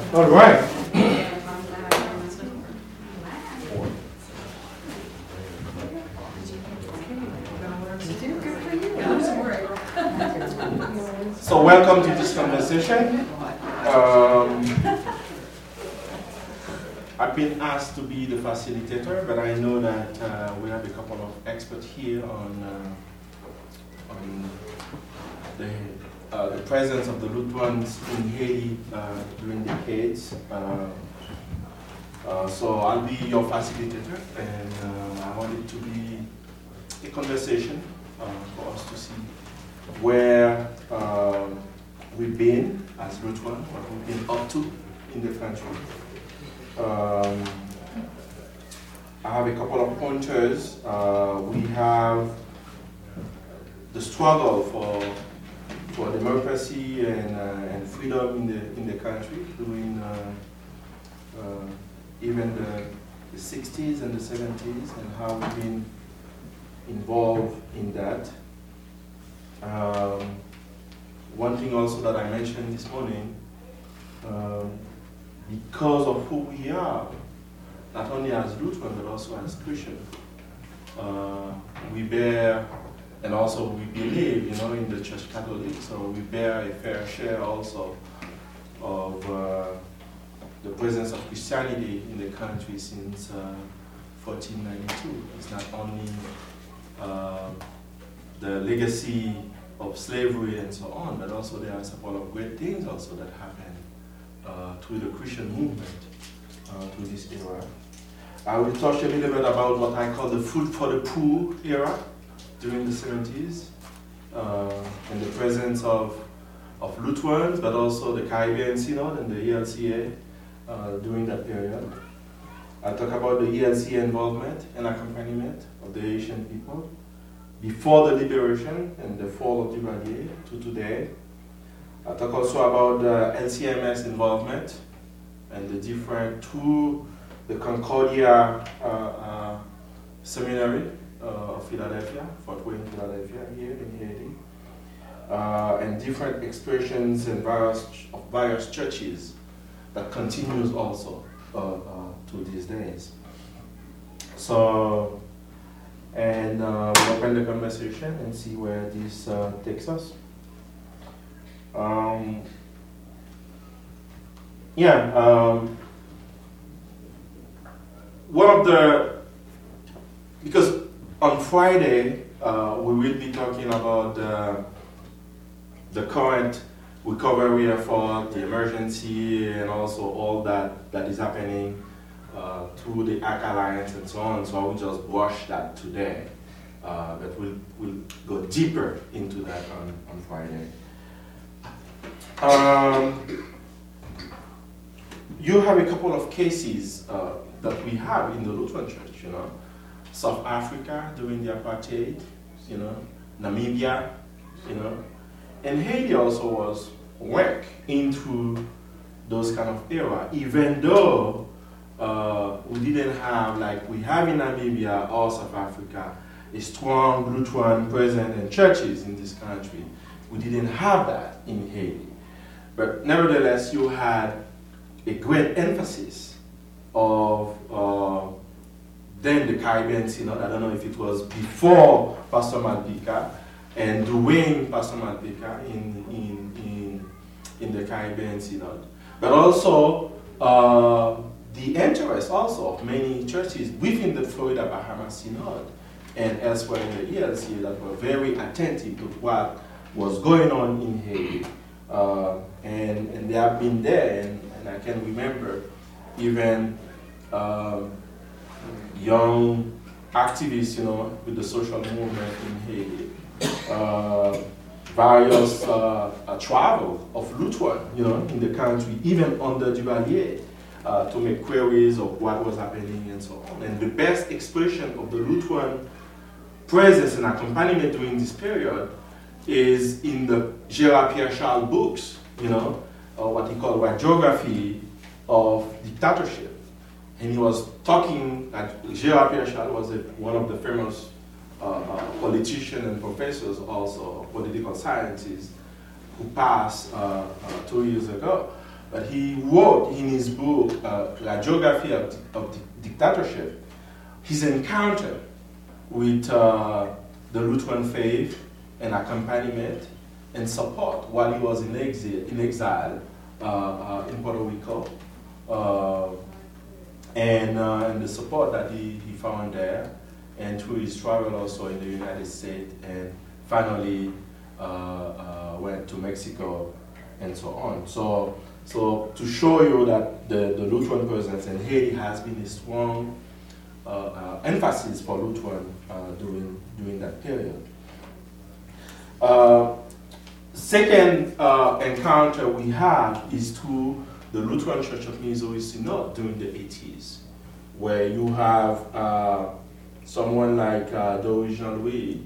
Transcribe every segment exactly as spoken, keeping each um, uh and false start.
All right. So welcome to this conversation. Um, I've been asked to be the facilitator, but I know that uh, we have a couple of experts here on, uh, on the, uh, the presence of the Lutherans in Haiti uh, during decades. Uh, uh, so I'll be your facilitator, and uh, I want it to be a conversation uh, for us to see where uh, we've been as Lutheran, what we've been up to in the country. Um, I have a couple of pointers. Uh, we have the struggle for for democracy and uh, and freedom in the in the country during uh, uh, even the, the sixties and the seventies, and how we've been involved in that. Um, one thing also that I mentioned this morning. Um, Because of who we are, not only as Lutheran but also as Christian, uh, we bear, and also we believe, you know, in the Church Catholic. So we bear a fair share also of uh, the presence of Christianity in the country since uh, fourteen ninety-two. It's not only uh, the legacy of slavery and so on, but also there are a couple of great things also that happened Uh, to the Christian movement uh, to this era. I will touch a little bit about what I call the food for the poor era during the seventies, uh, and the presence of, of Lutherans, but also the Caribbean Synod and the E L C A uh, during that period. I'll talk about the E L C A involvement and accompaniment of the Haitian people before the liberation and the fall of Duvalier to today. I'll talk also about the L C M S involvement and the different to the Concordia uh, uh, Seminary uh, of Philadelphia, Fort Wayne, Philadelphia, here in Haiti, uh, and different expressions and various of various churches that continues also uh, uh, to these days. So, and uh, we'll open the conversation and see where this uh, takes us. Um, yeah, um, one of the, because on Friday uh, we will be talking about the, the current recovery effort, the emergency, and also all that that is happening uh, through the A C Alliance and so on. So I will just brush that today, uh, but we'll, we'll go deeper into that on, on Friday. Um, you have a couple of cases uh, that we have in the Lutheran Church, you know. South Africa during the apartheid, you know, Namibia, you know, and Haiti also was work into those kind of era, even though uh, we didn't have, like we have in Namibia or South Africa, a strong Lutheran presence in churches in this country. We didn't have that in Haiti. But nevertheless, you had a great emphasis of uh, then the Caribbean Synod. I don't know if it was before Pastor Malpica and during Pastor Malpica in, in, in, in the Caribbean Synod. But also uh, the interest also of many churches within the Florida Bahamas Synod and elsewhere in the E L C A that were very attentive to what was going on in Haiti. Uh, and, and they have been there, and, and I can remember even uh, young activists, you know, with the social movement in Haiti, uh, various uh, uh, travel of Lutheran, you know, in the country, even under Duvalier, uh, to make queries of what was happening and so on. And the best expression of the Lutheran presence and accompaniment during this period is in the Gérard Pierre Charles books, you know, or what he called radiography of dictatorship. And he was talking, like Gérard Pierre Charles was a, one of the famous uh, uh, politicians and professors also of political sciences who passed uh, uh, two years ago. But he wrote in his book, uh, La Geography of, of Di- Dictatorship, his encounter with uh, the Lutheran faith and accompaniment and support while he was in exile, in, exile uh, uh, in Puerto Rico, uh, and, uh, and the support that he, he found there, and through his travel also in the United States, and finally uh, uh, went to Mexico and so on. So, so to show you that the, the Lutheran presence in Haiti has been a strong uh, uh, emphasis for Lutheran uh, during, during that period. Uh, second uh, encounter we have is to the Lutheran Church of Missouri Synod during the eighties, where you have uh, someone like uh, Doris Jean-Louis,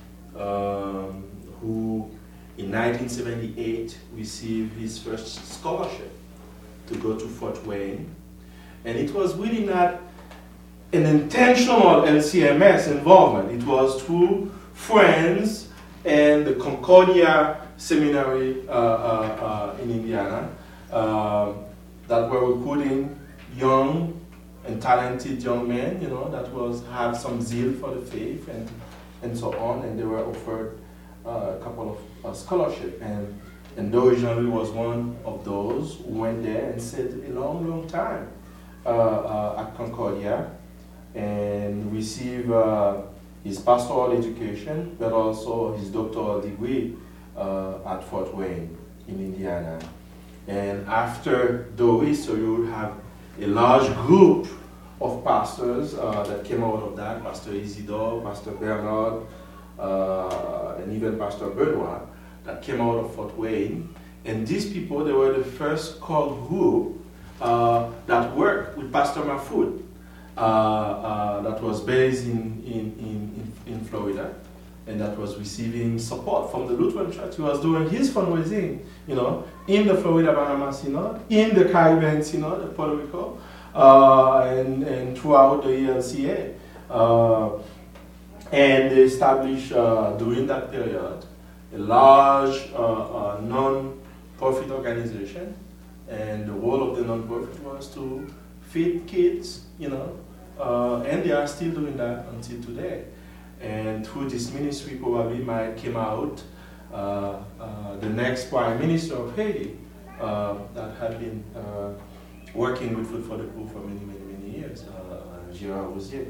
um, who in nineteen seventy-eight received his first scholarship to go to Fort Wayne. And it was really not an intentional L C M S involvement. It was through friends and the Concordia Seminary uh, uh, uh, in Indiana uh, that were recruiting young and talented young men, you know, that was have some zeal for the faith and and so on, and they were offered uh, a couple of uh, scholarship, and and Doris Jean-Louis was one of those who went there and stayed a long, long time uh, uh, at Concordia and received uh, his pastoral education, but also his doctoral degree uh, at Fort Wayne in Indiana. And after Doris, so you will have a large group of pastors uh, that came out of that, Pastor Isidore, Pastor Bernard, uh, and even Pastor Benoit, that came out of Fort Wayne. And these people, they were the first core group uh, that worked with Pastor Mahfoud, uh, uh, that was based in, in, in, in Florida, and that was receiving support from the Lutheran Church. He was doing his fundraising, you know, in the Florida Panama Synod, in the Caribbean Synod of Puerto Rico, uh, and, and throughout the E L C A. Uh, and they established, uh, during that period, a large uh, uh, non-profit organization, and the role of the non-profit was to feed kids, you know, uh, and they are still doing that until today. And through this ministry, probably might came out uh, uh, the next Prime Minister of Haiti uh, that had been uh, working with Food for the Poor for many, many, many years, uh, Gérard Rosier.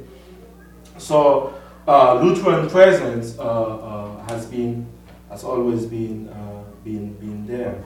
So uh, Lutheran presence uh, uh, has been, has always been, uh, been, been there.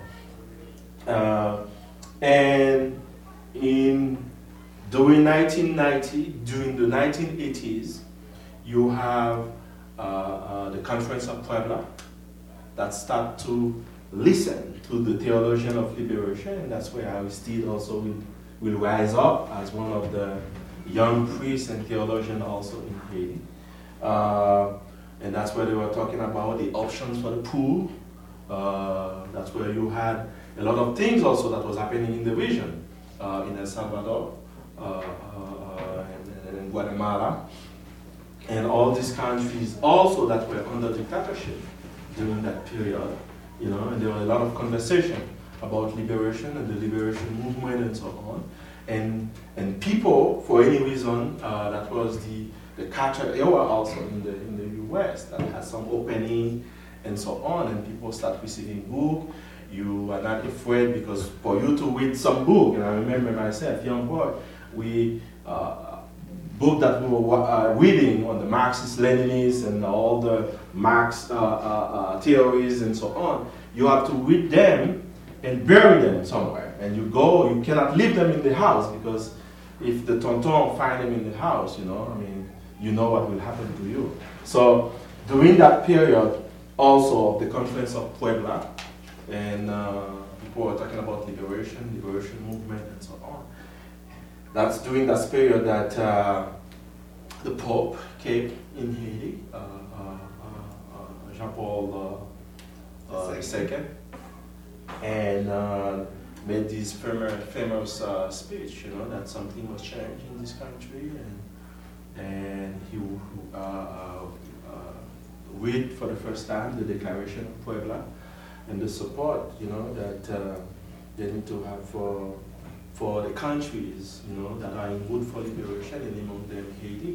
Uh, and in during nineteen ninety, during the nineteen eighties, you have uh, uh, the Conference of Puebla that start to listen to the theologian of liberation, and that's where Aristide also will, will rise up as one of the young priests and theologians also in Haiti. Uh, and that's where they were talking about the options for the poor. Uh, that's where you had a lot of things also that was happening in the region, uh, in El Salvador, uh, uh, uh, and, and in Guatemala. And all these countries also that were under dictatorship during that period, you know, and there was a lot of conversation about liberation and the liberation movement and so on. And and people, for any reason, uh, that was the, the Carter era also in the in the U S that had some opening and so on, and people start receiving book. You are not afraid because for you to read some book, and I remember myself, young boy, we uh, book that we were uh, reading on the Marxist Leninists and all the Marx uh, uh, uh, theories and so on, you have to read them and bury them somewhere. And you go, you cannot leave them in the house because if the tonton find them in the house, you know, I mean, you know what will happen to you. So during that period also of the Conference of Puebla, and uh, people were talking about liberation, liberation movement and so on. That's during that period that uh, the Pope came in Haiti, uh, uh, uh, Jean-Paul uh, uh, the Second, and uh, made this famous, famous uh, speech, you know, that something was changed in this country, and and he uh, uh, uh, read for the first time the Declaration of Puebla, and the support, you know, that uh, they need to have for, for the countries, you know, that are in wood for liberation, and among them Haiti.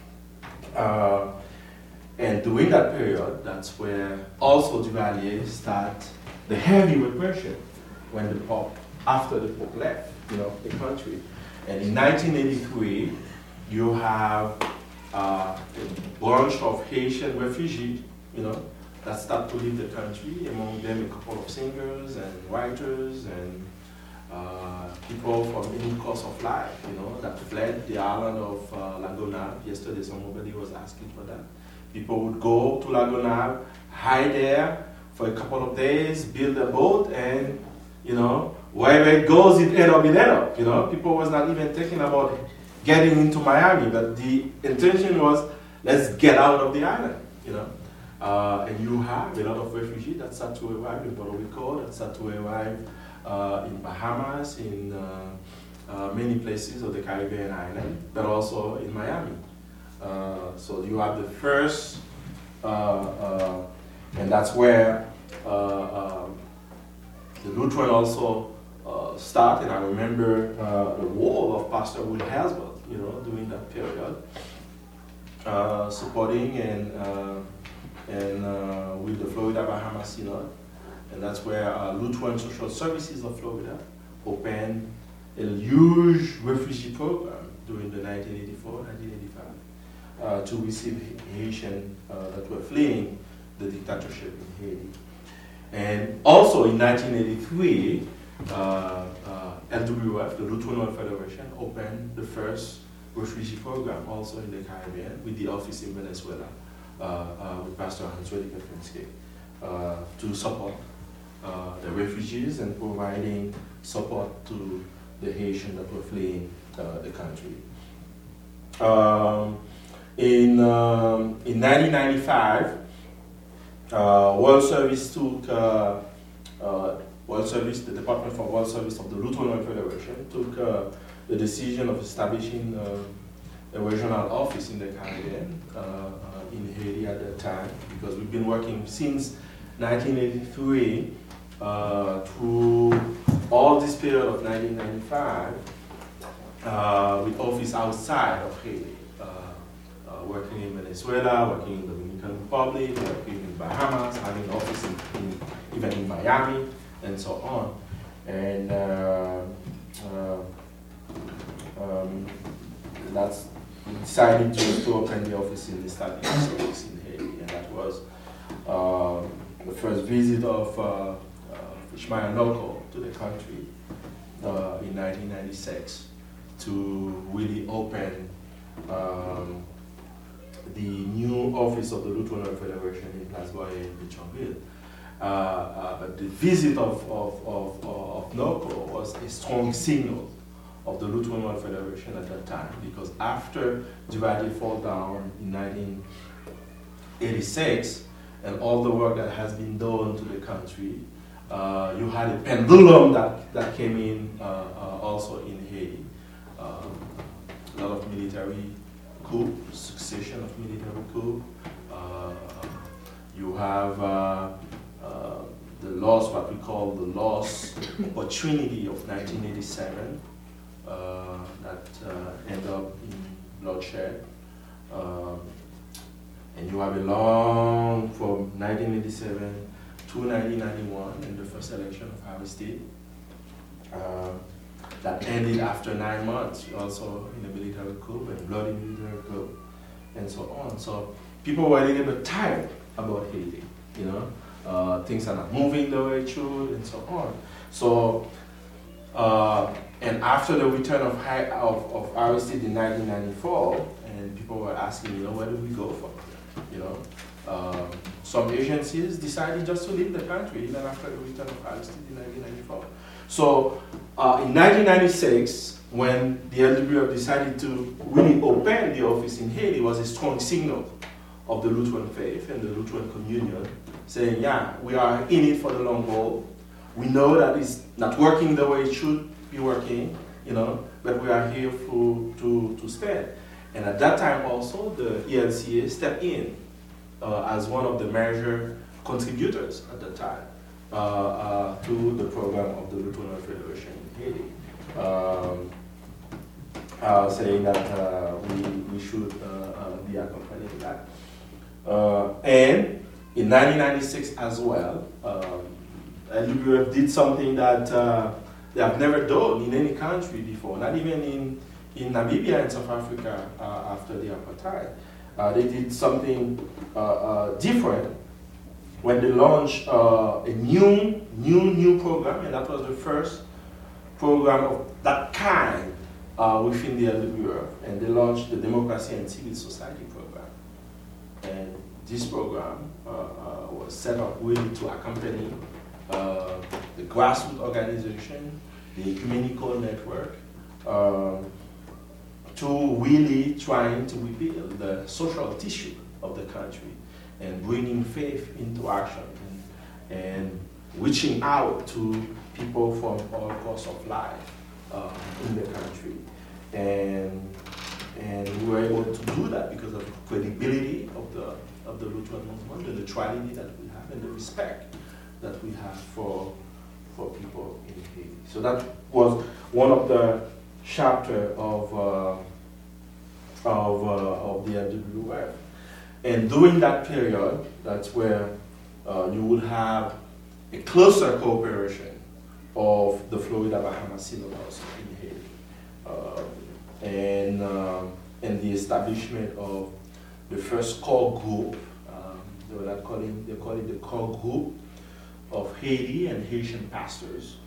Uh, and during that period, that's where also Duvalier start the heavy repression when the Pope, after the Pope left, you know, the country. And in nineteen eighty-three, you have uh, a bunch of Haitian refugees, you know, that start to leave the country, among them a couple of singers and writers and uh, people from any course of life, you know, that fled the island of uh, La Gonâve. Yesterday somebody was asking for that. People would go to La Gonâve, hide there for a couple of days, build a boat, and, you know, wherever it goes, it end up, it end up, you know. People was not even thinking about getting into Miami, but the intention was, let's get out of the island, you know. Uh, and you have a lot of refugees that start to arrive in Puerto Rico, that start to arrive uh, in Bahamas, in uh, uh, many places of the Caribbean island, but also in Miami. Uh, so you have the first, uh, uh, and that's where uh, um, the Lutheran also uh, start. And I remember uh, the role of Pastor Will Hasbert, you know, during that period, uh, supporting and uh, and uh, with the Florida Bahamas Synod, and that's where uh, Lutheran Social Services of Florida opened a huge refugee program during the nineteen eighty-four nineteen eighty-five uh, to receive Haitians uh, that were fleeing the dictatorship in Haiti. And also in nineteen eighty-three, uh, uh, L W F, the Lutheran World Federation, opened the first refugee program also in the Caribbean with the office in Venezuela. Uh, uh, with Pastor Hans Rediger Frenske, uh, to support uh, the refugees and providing support to the Haitians that were fleeing uh, the country. Um, in, um, in nineteen ninety-five, uh, World Service took, uh, uh, World Service, the Department for World Service of the Lutheran World Federation took uh, the decision of establishing uh, a regional office in the Caribbean, uh, uh, in Haiti at that time, because we've been working since nineteen eighty-three uh, through all this period of nineteen ninety-five uh, with office outside of Haiti, uh, uh, working in Venezuela, working in the Dominican Republic, working in Bahamas, having office in, in, even in Miami, and so on. And uh, uh, um, that's we decided to, to open the office in the Establish Service in Haiti, and that was uh, the first visit of uh, uh, Ishmael Noko to the country uh, in nineteen ninety-six to really open um, the new office of the Lutheran World Federation in Place Boyer in Pétionville. Uh, uh, but the visit of, of, of, of Noko was a strong signal of the Lutheran World Federation at that time, because after Duvalier fall down in nineteen eighty-six, and all the work that has been done to the country, uh, you had a pendulum that, that came in uh, uh, also in Haiti. Uh, a lot of military coup, succession of military coup. Uh, you have uh, uh, the loss, what we call the lost opportunity of nineteen eighty-seven. Uh, that uh, end up in bloodshed. Um, and you have a long, from nineteen eighty-seven to nineteen ninety-one, in the first election of Aristide, uh, that ended after nine months, also in a military coup, and bloody military coup, and so on. So people were a little bit tired about Haiti, you know. Uh, things are not moving the way it should, and so on. So, uh, and after the return of, high, of, of Aristide in nineteen ninety-four, and people were asking, you know, where do we go from here? You know, um, some agencies decided just to leave the country even after the return of Aristide in nineteen ninety-four. So uh, in nineteen ninety-six, when the L W F decided to really open the office in Haiti, was a strong signal of the Lutheran faith and the Lutheran communion, saying, yeah, we are in it for the long haul. We know that it's not working the way it should be working, you know, but we are here for, to, to stay. And at that time also, the E L C A stepped in uh, as one of the major contributors at the time uh, uh, to the program of the Lutheran Federation in Haiti, um, uh, saying that uh, we, we should uh, uh, be accompanying that. Uh, and in nineteen ninety-six as well, um, L W F did something that uh, they have never done in any country before, not even in, in Namibia and South Africa uh, after the apartheid. Uh, they did something uh, uh, different when they launched uh, a new, new, new program, and that was the first program of that kind uh, within the L W F, and they launched the Democracy and Civil Society program. And this program uh, uh, was set up really to accompany uh, the grassroots organization, the ecumenical network, uh, to really trying to rebuild the social tissue of the country and bringing faith into action and, and reaching out to people from all walks of life uh, in the country. And, and we were able to do that because of the credibility of the, of the Lutheran movement, the neutrality that we have, and the respect that we have for, for people in Haiti. So that was one of the chapters of, uh, of, uh, of the L W F. And during that period, that's where uh, you would have a closer cooperation of the Florida Bahama Synod also in Haiti. Uh, and, um, and the establishment of the first core group, um, they were not calling, they call it the core group of Haiti and Haitian pastors.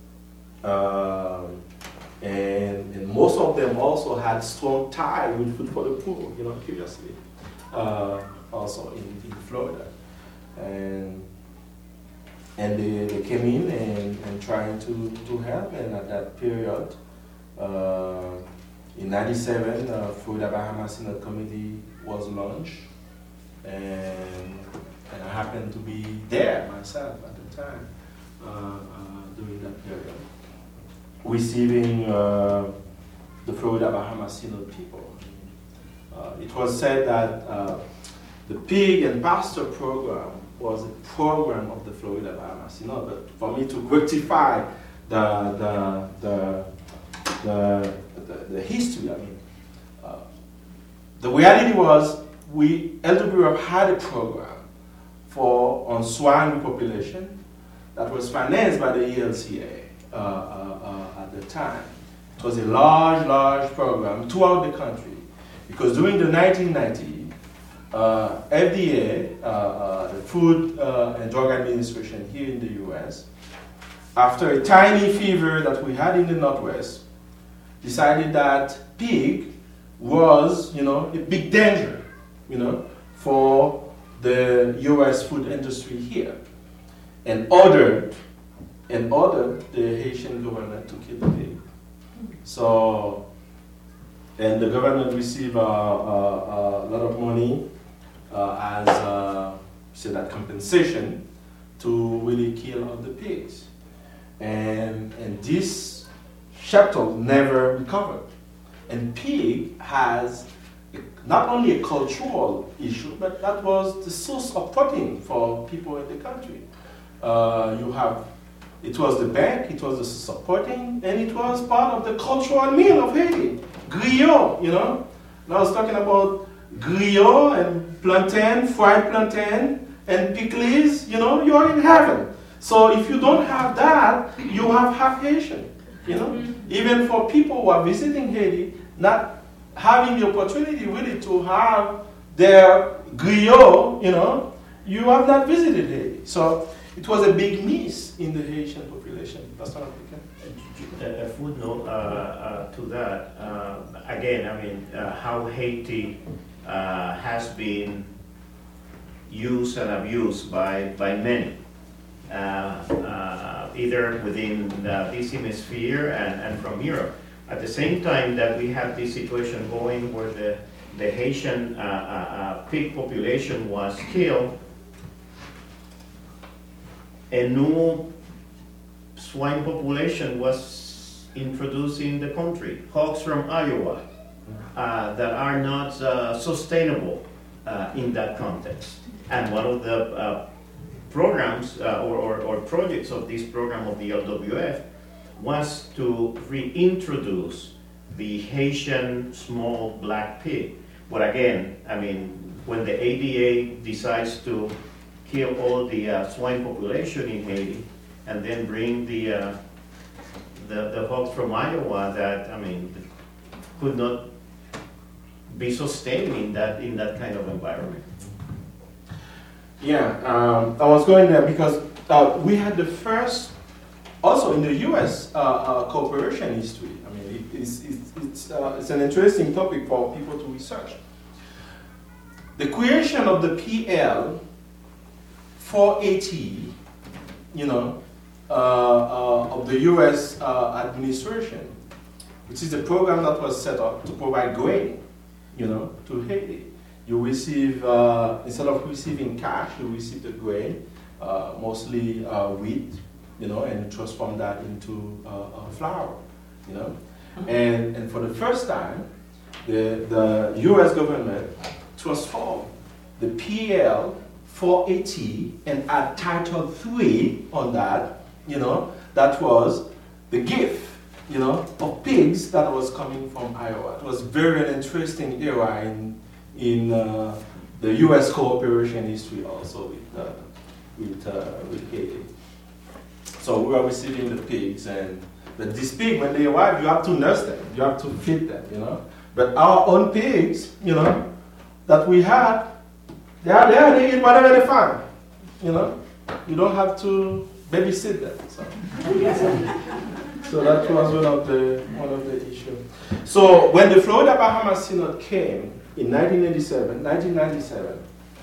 Um, and, and most of them also had strong ties with Food for the Poor, you know, curiously. Uh, also in, in Florida, and and they, they came in and, and trying to, to help, and at that period, uh, in ninety-seven, uh, Florida Bahama Synod Committee was launched, and, and I happened to be there myself at the time, uh, uh, during that period, receiving uh, the Florida Bahama Synod people. Uh, it was said that uh, the Pig and Pastor program was a program of the Florida Bahama Synod, but for me to rectify the, the, the, the, the, the history, I mean, uh, the reality was we, L W F had a program for on swine repopulation that was financed by the E L C A uh, uh, uh, at the time. It was a large, large program throughout the country. Because during the nineteen nineties, uh, F D A, uh, uh, the Food uh, and Drug Administration here in the U S, after a tiny fever that we had in the Northwest, decided that pig was, you know, a big danger, you know, for the U S food industry here, and ordered, and ordered the Haitian government to kill the pig. So. And the government received uh, uh, uh, a lot of money uh, as uh, say that compensation to really kill all the pigs. And, and this shuttle never recovered. And pig has a, not only a cultural issue, but that was the source of protein for people in the country. Uh, you have, it was the bank, it was the source of protein, and it was part of the cultural meal of Haiti. Griot, you know. And I was talking about griot and plantain, fried plantain, and pickles, you know, you're in heaven. So if you don't have that, you have half Haitian, you know. Mm-hmm. Even for people who are visiting Haiti, not having the opportunity really to have their griot, you know, you have not visited Haiti. So it was a big miss in the Haitian population. That's what I'm thinking. A footnote uh, uh, to that, uh, again, I mean, uh, how Haiti uh, has been used and abused by, by many, uh, uh, either within uh, this hemisphere and, and from Europe. At the same time that we have this situation going where the, the Haitian uh, uh, uh, pig population was killed, a new swine population was introduced in the country, hogs from Iowa, uh, that are not uh, sustainable uh, in that context. And one of the uh, programs uh, or, or, or projects of this program of the L W F was to reintroduce the Haitian small black pig. But again, I mean, when the A D A decides to kill all the uh, swine population in Haiti and then bring the, uh, the, the hogs from Iowa that, I mean, could not be sustained in that, in that kind of environment. Yeah, um, I was going there because uh, we had the first, also in the U S, uh, uh, cooperation history. I mean, it, it's, it's, it's, uh, it's an interesting topic for people to research. The creation of the P L four eighty, you know, uh, uh, of the U S uh, administration, which is a program that was set up to provide grain, you know, to Haiti. You receive, uh, instead of receiving cash, you receive the grain, uh, mostly uh, wheat, you know, and you transform that into uh, uh, flour, you know. Mm-hmm. And, and for the first time, the, the U S government transformed the P L four eighty and add Title three on that, you know, that was the gift, you know, of pigs that was coming from Iowa. It was very an interesting era in, in uh, the U S cooperation history also with, uh, with, uh, with Haiti. So we are receiving the pigs, and but these pigs, when they arrive, you have to nurse them, you have to feed them, you know. But our own pigs, you know, that we had, they are there, they eat whatever they find, you know. You don't have to babysit them. So, so that was one of the one of the issues. So when the Florida Bahamas Synod came in nineteen eighty-seven, nineteen ninety-seven,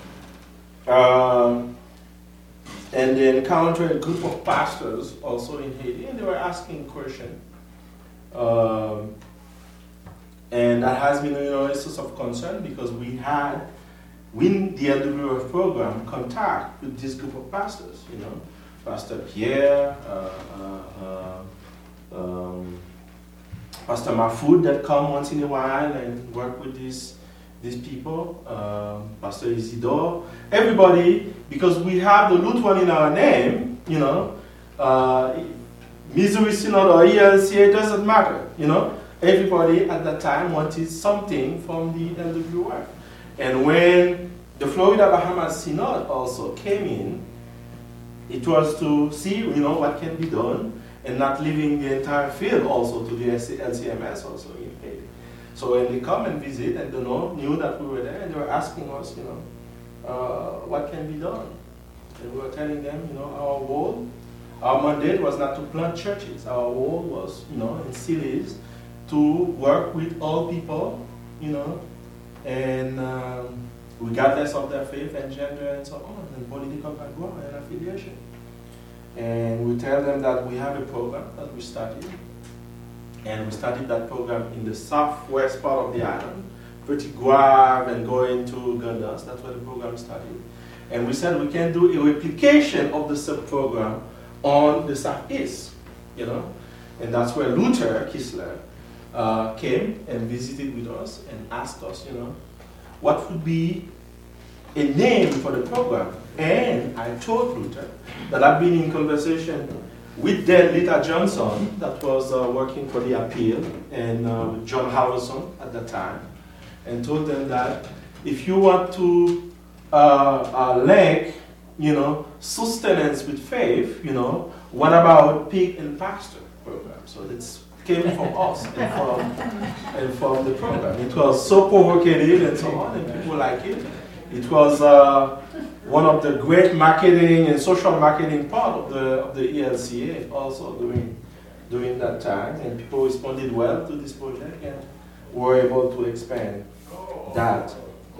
um, and they encountered a group of pastors also in Haiti, and they were asking questions. Um, and that has been, you know, a source of concern because we had, in the L W F program, contact with this group of pastors, you know, Pastor Pierre, uh, uh, uh, um, Pastor Mahfoud that come once in a while and work with these these people, um, Pastor Isidore, everybody, because we have the Lutheran in our name, you know, uh, Missouri Synod or E L C A, it doesn't matter, you know. Everybody at that time wanted something from the L W F. And when the Florida Bahamas Synod also came in, it was to see, you know, what can be done and not leaving the entire field also to the L C M S also in Haiti. So when they come and visit and they know, knew that we were there, and they were asking us, you know, uh, what can be done? And we were telling them, you know, our role, our mandate was not to plant churches. Our role was, you know, and still is, to work with all people, you know, and um, regardless of their faith and gender and so on, and political background and affiliation. And we tell them that we have a program that we started, and we started that program in the southwest part of the island, Petit Guave and going to Gandas. That's where the program started. And we said we can do a replication of the sub-program on the southeast, you know, and that's where Luther Kissler uh, came and visited with us and asked us, you know, what would be a name for the program. And I told Luther that I've been in conversation with then Lita Johnson, that was uh, working for the appeal, and uh, with John Howison at the time, and told them that if you want to uh, uh, link, you know, sustenance with faith, you know, what about pig and pastor program? So it's came from us and from, and from the program. It was so provocative and so on, and people like it. It was uh, one of the great marketing and social marketing part of the of the E L C A also during during that time, and people responded well to this project and were able to expand that.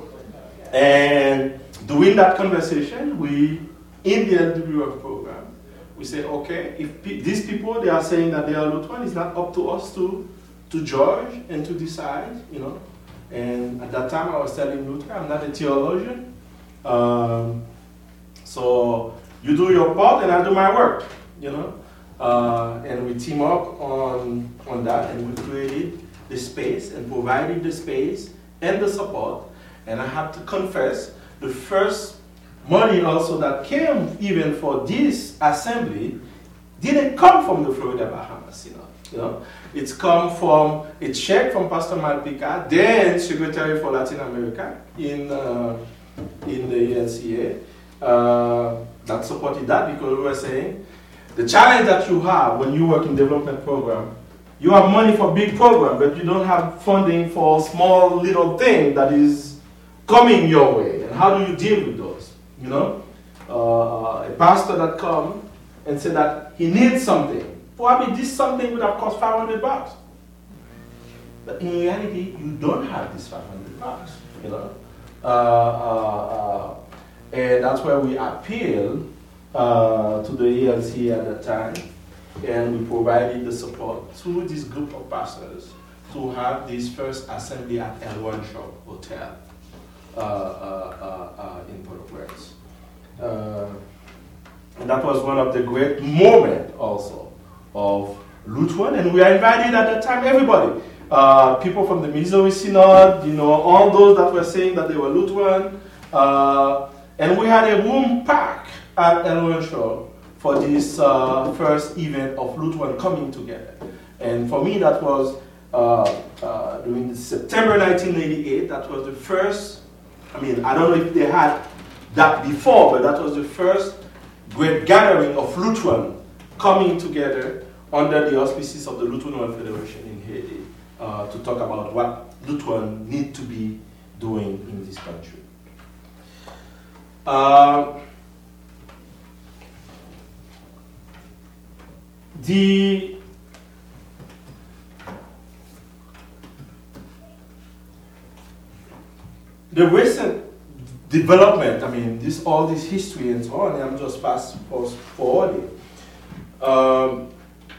And during that conversation, we in the L W F program, we say, okay, if pe these people they are saying that they are Lutheran, it's not up to us to to judge and to decide, you know. And at that time, I was telling Luther, I'm not a theologian. Um, so you do your part and I do my work, you know. Uh, and we team up on, on that, and we created the space and provided the space and the support. And I have to confess, the first money also that came even for this assembly didn't come from the Florida Bahamas Synod. You know, it's come from a check from Pastor Malpica, then Secretary for Latin America in uh, in the E L C A, uh, that supported that, because we were saying the challenge that you have when you work in development program, you have money for big program, but you don't have funding for small little thing that is coming your way. And how do you deal with those? You know, uh, a pastor that come and say that he needs something. Probably this something would have cost five hundred bucks. But in reality, you don't have this five hundred bucks, you know. Uh, uh, uh, and that's where we appeal uh, to the E L C A at that time, and we provided the support to this group of pastors to have this first assembly at El Rancho Hotel uh, uh, uh, uh, in Port-au-Prince. Uh, and that was one of the great moments also of Lutheran, and we are invited at that time, everybody. Uh, people from the Missouri Synod, you know, all those that were saying that they were Lutheran. Uh, and we had a room packed at El Rancho for this uh, first event of Lutheran coming together. And for me, that was uh, uh, during September nineteen eighty-eight. That was the first, I mean, I don't know if they had that before, but that was the first great gathering of Lutheran coming together under the auspices of the Lutheran World Federation in Haiti uh, to talk about what Lutheran need to be doing in this country. Uh, the the recent development, I mean, this all this history and so on, and I'm just fast forwarding. Um,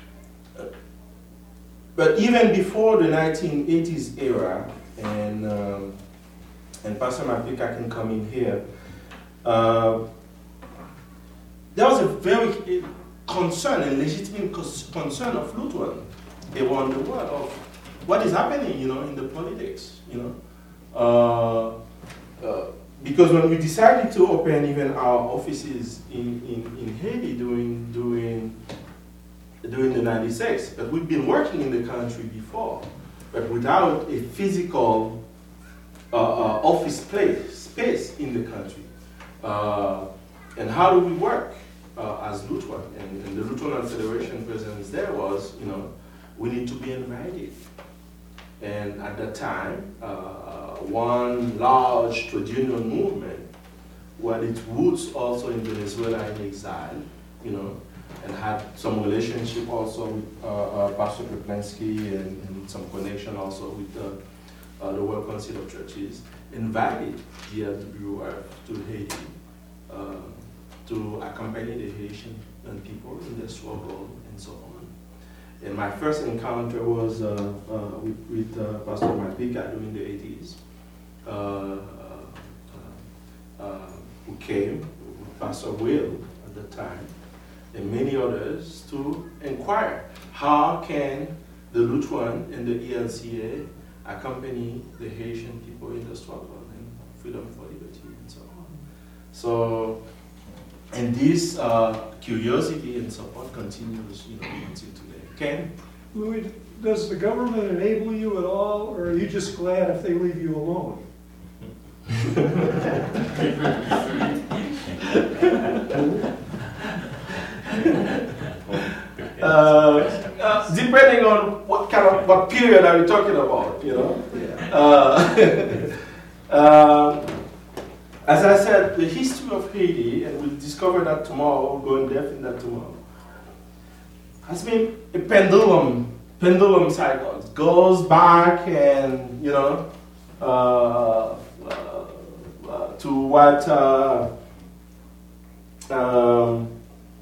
but even before the nineteen eighties era, and um, and Pastor Malpica can come in here, uh, there was a very concern, a legitimate concern of Lutheran around the world of what is happening, you know, in the politics, you know. Uh, uh, because when we decided to open even our offices in, in, in Haiti during during during the ninety-six, but we've been working in the country before, but without a physical uh, uh, office place, space in the country. Uh, and how do we work uh, as Lutheran? And, and the Lutheran Federation presence there was, you know, we need to be invited. And at that time, uh, one large trade union movement, where its roots also in Venezuela in exile, you know, and had some relationship also with uh, uh, Pastor Krupensky and, and some connection also with the, uh, the World Council of Churches, invited the L W R to Haiti uh, to accompany the Haitian people in their struggle and so on. And my first encounter was uh, uh, with, with uh, Pastor Malpica during the eighties, uh, uh, uh, who came with Pastor Will at the time, and many others to inquire how can the Lutheran and the E L C A accompany the Haitian people in the struggle and freedom for liberty and so on. So, and this uh, curiosity and support continues, you know, until today. Ken? Louis, does the government enable you at all, or are you just glad if they leave you alone? uh, uh, depending on what kind of, what period are you talking about, you know? Yeah. Uh, uh, as I said, the history of Haiti, and we'll discover that tomorrow, we'll go in depth in that tomorrow, has been a pendulum, pendulum cycle. It goes back and, you know, uh, uh, uh, to what uh, um,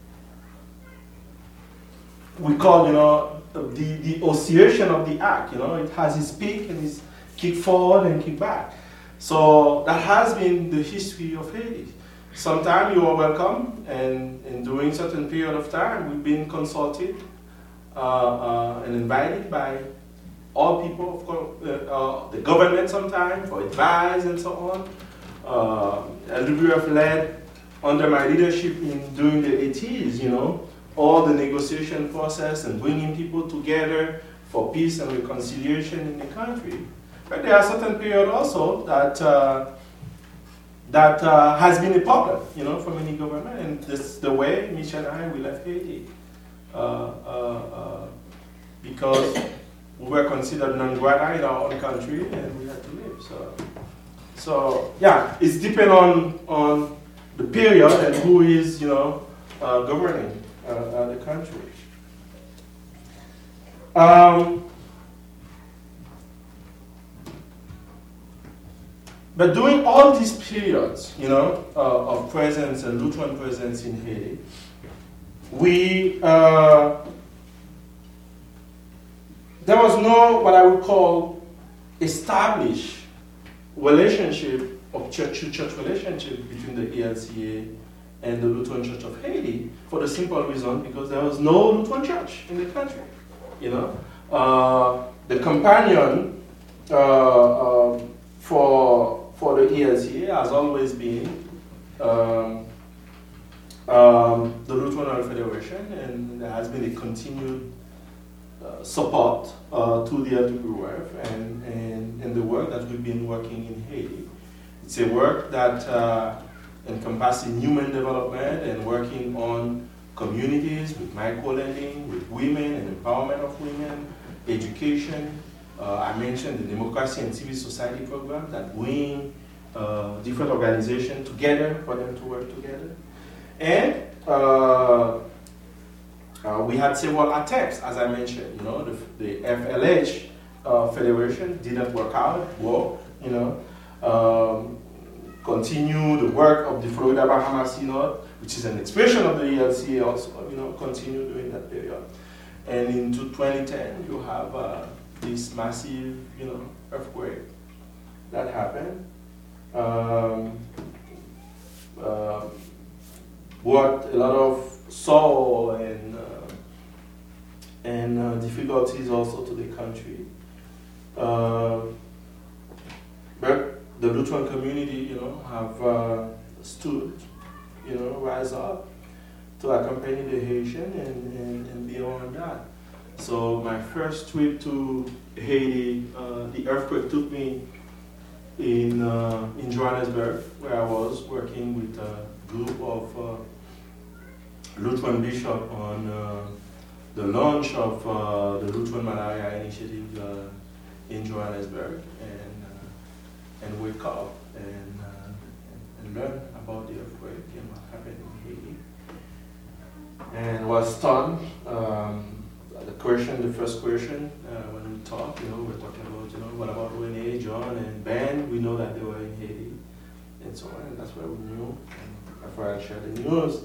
we call, you know, the, the oscillation of the arc. You know, it has its peak and its kick forward and kick back. So that has been the history of Haiti. Sometimes you are welcome, and, and during certain period of time, we've been consulted uh, uh, and invited by all people, of course, uh, uh, the government sometimes, for advice and so on. Uh, L W F led under my leadership in during the eighties, you know, all the negotiation process and bringing people together for peace and reconciliation in the country. But there are certain periods also that uh, that uh, has been a problem, you know, for many governments, and this is the way Michelle and I we left Haiti uh, uh, uh, because we were considered non-grata in our own country, and we had to leave. So, so yeah, it's depend on on the period and who is, you know, uh, governing uh, uh, the country. Um, But during all these periods, you know, uh, of presence and Lutheran presence in Haiti, we uh, there was no what I would call established relationship of church-to-church relationship between the E L C A and the Lutheran Church of Haiti for the simple reason because there was no Lutheran church in the country. You know, uh, the companion uh, uh, for for the E L C A has always been um, um, the Lutheran Federation, and there has been a continued uh, support uh, to the L D P W F and, and, and the work that we've been working in Haiti. It's a work that uh, encompasses human development and working on communities with micro-lending, with women and empowerment of women, education. Uh, I mentioned the Democracy and Civil Society program that bring uh, different organizations together for them to work together. And uh, uh, we had several attempts, as I mentioned. You know, the, the F L H uh, Federation didn't work out. Well, you know, um, continue the work of the Florida Bahamas Synod, which is an expression of the E L C A, also, you know, continue during that period. And into twenty ten, you have uh, this massive, you know, earthquake that happened. Um, uh, brought a lot of sorrow and uh, and uh, difficulties also to the country. Uh, but the Lutheran community, you know, have uh, stood, you know, rise up to accompany the Haitian and, and, and beyond that. So my first trip to Haiti, uh, the earthquake took me in uh, in Johannesburg, where I was working with a group of uh, Lutheran bishops on uh, the launch of uh, the Lutheran Malaria Initiative uh, in Johannesburg, and uh, and wake up and, uh, and and learn about the earthquake and what happened in Haiti, and was stunned. Um, The question, the first question, uh, when we talked, you know, we're talking about, you know, what about Renee, John, and Ben? We know that they were in Haiti, and so on, and that's where we knew, and that's why I shared the news.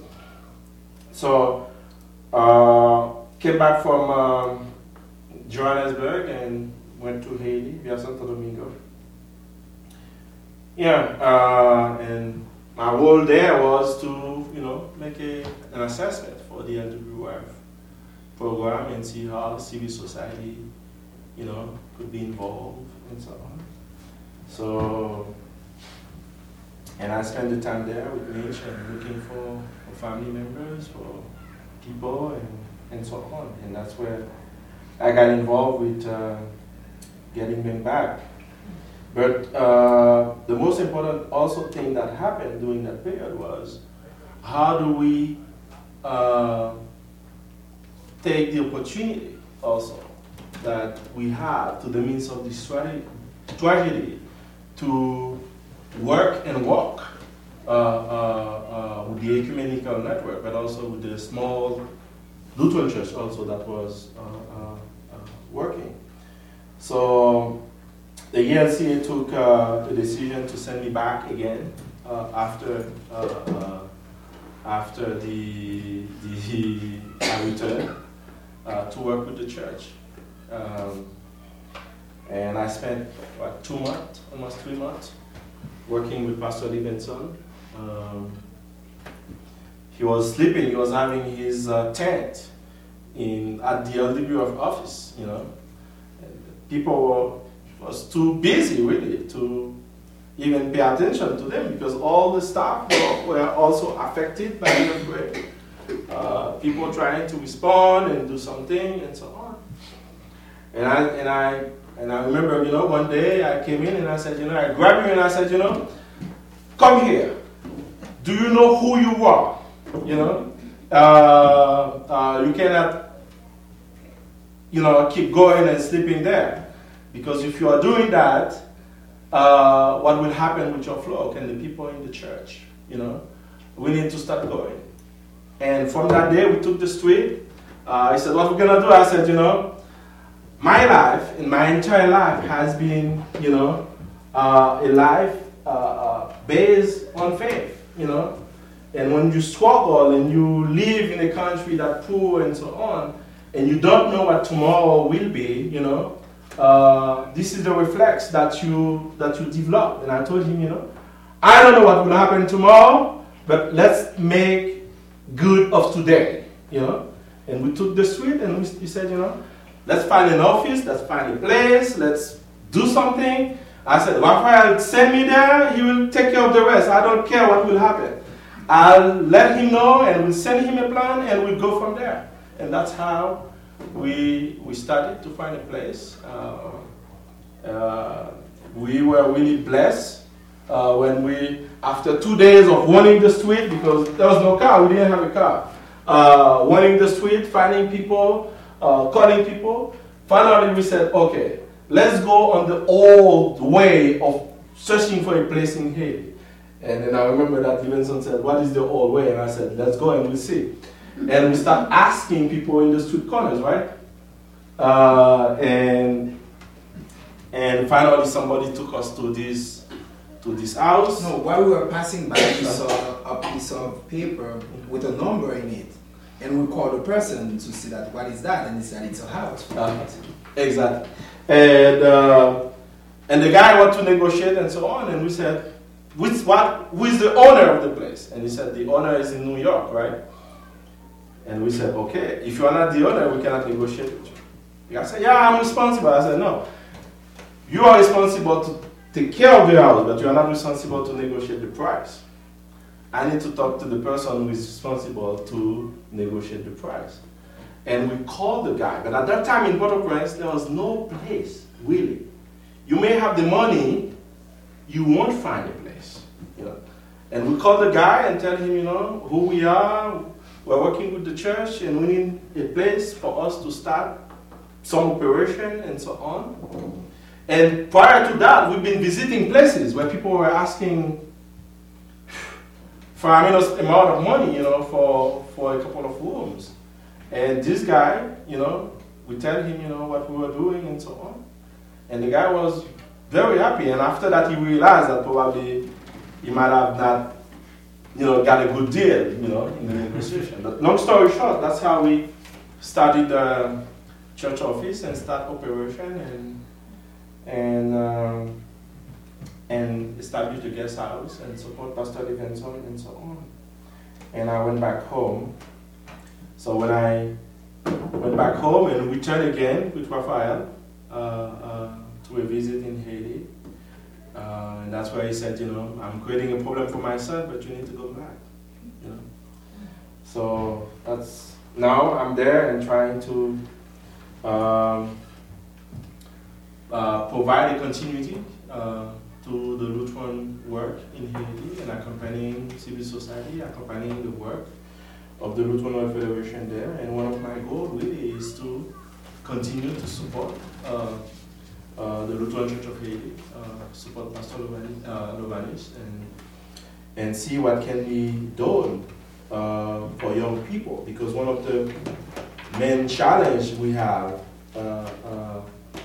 So, uh, came back from um, Johannesburg and went to Haiti via Santo Domingo. Yeah, uh, and my role there was to, you know, make a, an assessment for the L D P W F program and see how civil society, you know, could be involved and so on. So, and I spent the time there with Mitch and looking for, for family members, for people, and, and so on. And that's where I got involved with uh, getting them back. But uh, the most important also thing that happened during that period was, how do we uh, take the opportunity also that we have to the midst of this tragedy to work and walk uh, uh, uh, with the ecumenical network, but also with the small Lutheran church also that was uh, uh, uh, working. So the E L C A took uh, the decision to send me back again uh, after uh, uh, after the the I returned. Uh, to work with the church. Um, and I spent, what, two months, almost three months, working with Pastor Livingston. Um, he was sleeping, he was having his uh, tent in at the L D P W F office, you know. And people were was too busy, really, to even pay attention to them because all the staff were, were also affected by the earthquake. Uh, people trying to respond and do something and so on. And I and I and I remember, you know, one day I came in and I said, you know, I grabbed him and I said, you know, come here. Do you know who you are? You know, uh, uh, you cannot, you know, keep going and sleeping there, because if you are doing that, uh, what will happen with your flock and the people in the church? You know, we need to start going. And from that day, we took the street. Uh, he said, what we're going to do? I said, you know, my life and my entire life has been, you know, uh, a life uh, uh, based on faith, you know. And when you struggle and you live in a country that's poor and so on, and you don't know what tomorrow will be, you know, uh, this is the reflex that you, that you develop. And I told him, you know, I don't know what will happen tomorrow, but let's make good of today, you know. And we took the street and we, we said, you know, let's find an office, let's find a place, let's do something. I said, Raphael, send me there, he will take care of the rest. I don't care what will happen. I'll let him know and we'll send him a plan and we'll go from there. And that's how we, we started to find a place. Uh, uh, we were really blessed. Uh, when we, after two days of running the street, because there was no car, we didn't have a car, uh, running the street, finding people, uh, calling people, finally we said, okay, let's go on the old way of searching for a place in Haiti. And then I remember that Livingston said, what is the old way? And I said, let's go and we'll see. And we start asking people in the street corners, right? Uh, and, and finally somebody took us to this to this house. No, while we were passing by, we saw a piece of paper with a number in it. And we called the person to see that, what is that? And he said, it's a house. Uh, exactly. And, uh, and the guy wanted to negotiate and so on. And we said, Which, what, who is the owner of the place? And he said, the owner is in New York, right? And we said, okay, if you are not the owner, we cannot negotiate with you. The guy said, yeah, I'm responsible. I said, no. You are responsible to take care of the house, but you are not responsible to negotiate the price. I need to talk to the person who is responsible to negotiate the price. And we called the guy, but at that time in Port-au-Prince, there was no place, really. You may have the money, you won't find a place. You know. And we called the guy and tell him, you know, who we are, we're working with the church, and we need a place for us to start some operation and so on. And prior to that, we've been visiting places where people were asking for a amount of money, you know, for, for a couple of rooms. And this guy, you know, we tell him, you know, what we were doing and so on. And the guy was very happy. And after that, he realized that probably he might have not, you know, got a good deal, you know, in the negotiation. But long story short, that's how we started the church office and start operation and and um, and established the guest house and support Pastor Livingston and so on. And I went back home. So when I went back home and returned again with Raphael uh, uh, to a visit in Haiti, uh, and that's where he said, you know, I'm creating a problem for myself, but you need to go back. You know. So that's now I'm there and trying to um, uh, provide a continuity uh, to the Lutheran work in Haiti and accompanying civil society, accompanying the work of the Lutheran World Federation there. And one of my goals really is to continue to support uh, uh, the Lutheran Church of Haiti, uh, support Pastor Lovanis, and, and see what can be done uh, for young people. Because one of the main challenges we have uh, uh,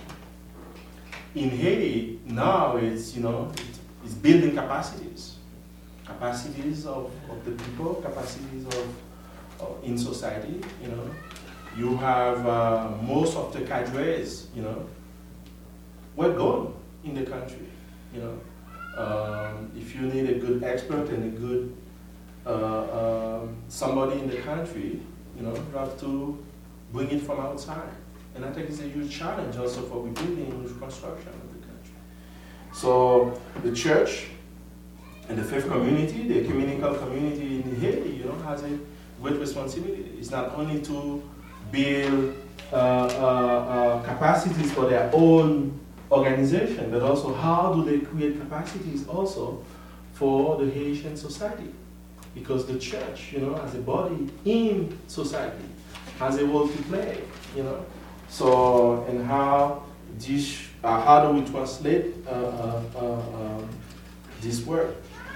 in Haiti now is, you know, is building capacities. Capacities of, of the people, capacities of, of in society, you know. You have uh, most of the cadres, you know, we're gone in the country, you know. Um, if you need a good expert and a good uh, um, somebody in the country, you know, you have to bring it from outside. And I think it's a huge challenge also for rebuilding and reconstruction of the country. So the church and the faith community, the ecumenical community in Haiti, you know, has a great responsibility. It's not only to build uh, uh, uh, capacities for their own organization, but also how do they create capacities also for the Haitian society. Because the church, you know, as a body in society, has a role to play, you know. So, and how this, uh, how do we translate uh, uh, uh, um, this work?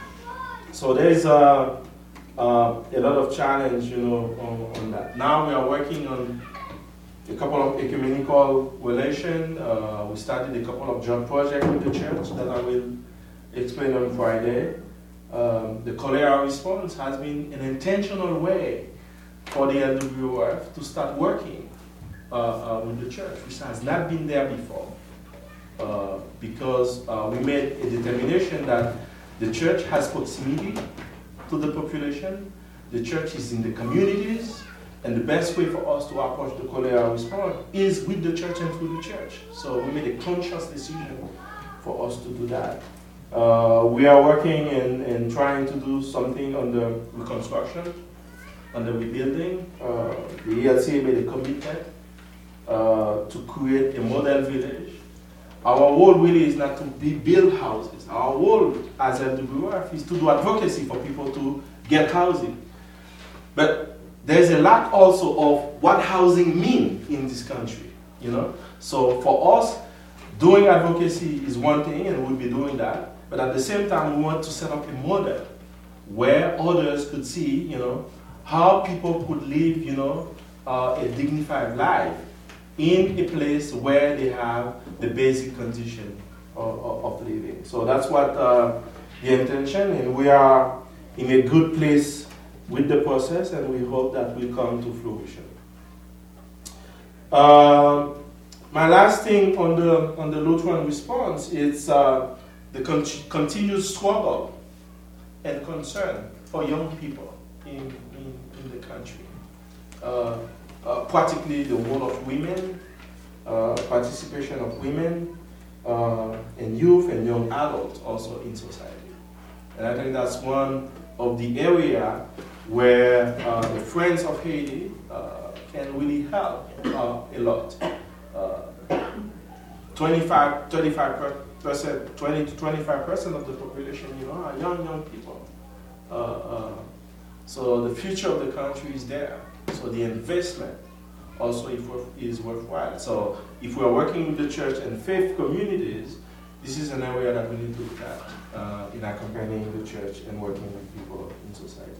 So there is a, uh, a lot of challenge, you know, on, on that. Now we are working on a couple of ecumenical relations. Uh, we started a couple of joint projects with the church that I will explain on Friday. Um, the cholera response has been an intentional way for the L W O F to start working uh, uh, with the church, which has not been there before. Uh, because uh, we made a determination that the church has proximity to the population, the church is in the communities, and the best way for us to approach the cholera response is with the church and through the church. So we made a conscious decision for us to do that. Uh, we are working and, and trying to do something on the reconstruction, on the rebuilding. Uh, the E L C A made a commitment uh, to create a model village. Our role really is not to be build houses. Our role as L W O F is to do advocacy for people to get housing. But there's a lack also of what housing means in this country, you know. So for us, doing advocacy is one thing, and we'll be doing that. But at the same time, we want to set up a model where others could see, you know, how people could live, you know, uh, a dignified life in a place where they have the basic condition of, of, of living. So that's what uh, the intention, and we are in a good place with the process, and we hope that will come to fruition. Uh, my last thing on the on the Lutheran response is uh, the con continued struggle and concern for young people in, in, in the country. Uh, uh, particularly the role of women, uh, participation of women, uh, and youth and young adults also in society. And I think that's one of the area where uh, the Friends of Haiti uh, can really help uh, a lot. Uh, twenty-five, thirty-five percent, twenty to twenty-five percent of the population, you know, are young, young people. Uh, uh, so the future of the country is there. So the investment also is worthwhile. So if we are working with the church and faith communities, this is an area that we need to look at uh, in accompanying the church and working with people in society.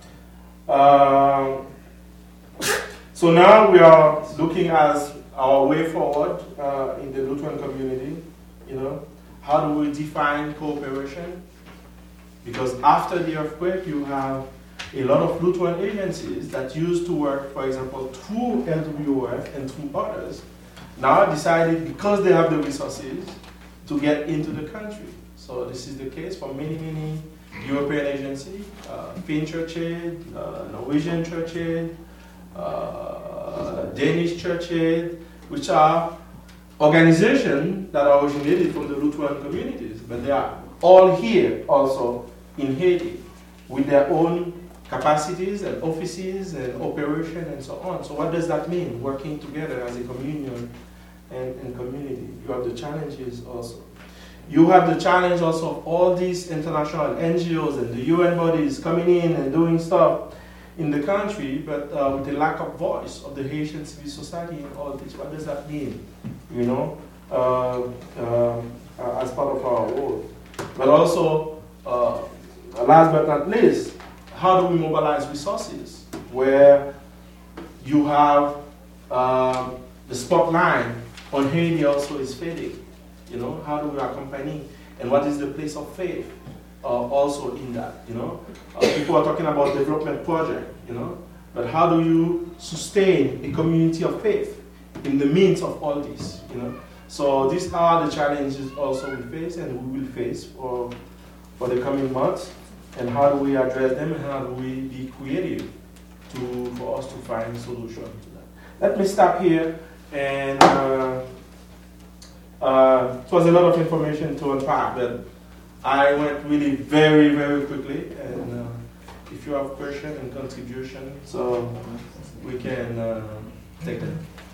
Uh, so now we are looking at our way forward uh, in the Lutheran community. You know, how do we define cooperation? Because after the earthquake, you have a lot of Lutheran agencies that used to work, for example, through L W O F and through others, now decided, because they have the resources, to get into the country. So this is the case for many, many European agencies, uh, Finn Church Aid, uh, Norwegian Church Aid, uh, Danish Church Aid, which are organizations that are originated from the Lutheran communities, but they are all here also in Haiti with their own capacities and offices and operation and so on. So what does that mean, working together as a communion and, and community? You have the challenges also. You have the challenge also of all these international N G Os and the U N bodies coming in and doing stuff in the country, but uh, with the lack of voice of the Haitian civil society in all this. What does that mean, you know, uh, uh, as part of our role? But also, uh, last but not least, how do we mobilize resources where you have uh, the spotlight on Haiti also is fading? You know, how do we accompany, and what is the place of faith uh, also in that? You know, uh, people are talking about development project. You know, but how do you sustain a community of faith in the midst of all this? You know, so these are the challenges also we face and we will face for for the coming months. And how do we address them, and how do we be creative to for us to find a solution to that? Let me stop here and. Uh, Uh, it was a lot of information to unpack, but I went really very, very quickly. And uh, if you have questions and contribution, so we can uh, take them.